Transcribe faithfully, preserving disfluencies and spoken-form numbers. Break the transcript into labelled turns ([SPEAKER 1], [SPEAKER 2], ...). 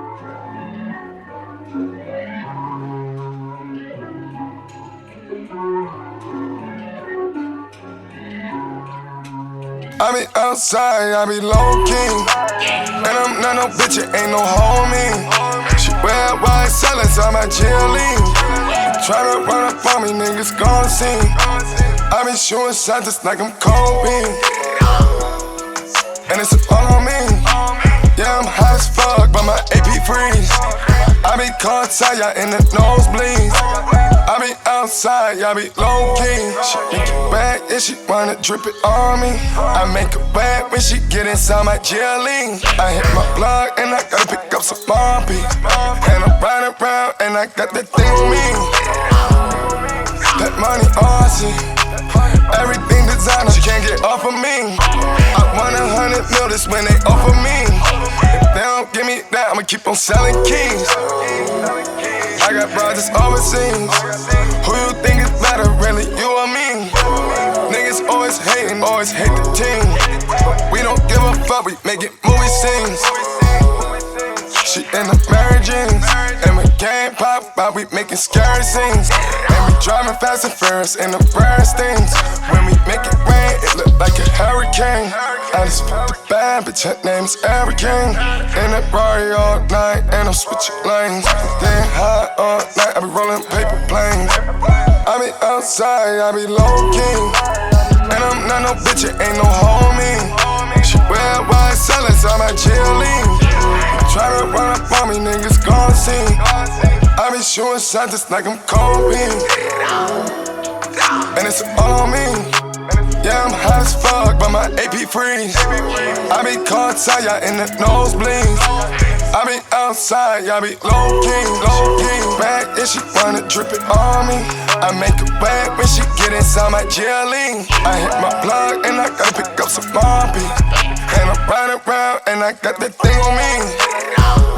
[SPEAKER 1] I be outside, I be low-key. And I'm not no bitch, it ain't no homie. She wear white salads on my cheerlead. Tryna run up on me, niggas gon' see. I be shooting shots just like I'm Kobe. And it's all on me. Yeah, I'm hot as fuck, but my A P freeze. I be caught tight, y'all in the nosebleeds. I be outside, y'all be low-key. She make it bad, yeah, she wanna drip it on me. I make her bad when she get inside my jelly. I hit my plug and I gotta pick up some Barbie. And I'm riding around and I got that thing on me. That money Aussie, everything designer, she can't get off of me. I want a hundred mil, this when they offer me. If they don't give me that, I'ma keep on selling keys. I got brothers overseas. Who you think is better, really, you or me? Niggas always hating, always hate the team. We don't give a fuck, we making movie scenes. She in the Mary Jeans, and we game pop out, we making scary scenes. And we driving fast and furious in the rarest things. When we make it rain, it look like a hurricane. I just fucked the bad bitch, her name's Eric King. In that Rari all night, and I'm switching lanes. Getting high all night, I be rolling paper planes. I be outside, I be low-key. And I'm not no bitch, it ain't no homie. She wear white salads on my cheerlead. Tryna run up on me, niggas gon' see. I be shooting shots just like I'm Kobe. And it's all on me. Yeah, I'm hot as fuck, but my A P freeze. I be caught tight, y'all in the nosebleeds. I be outside, y'all be low-key, low-key. Bad, yeah, she wanna drip it on me. I make her bad when she get inside my jelly. I hit my plug and I gotta pick up some Barbie. And I'm riding around and I got that thing on me.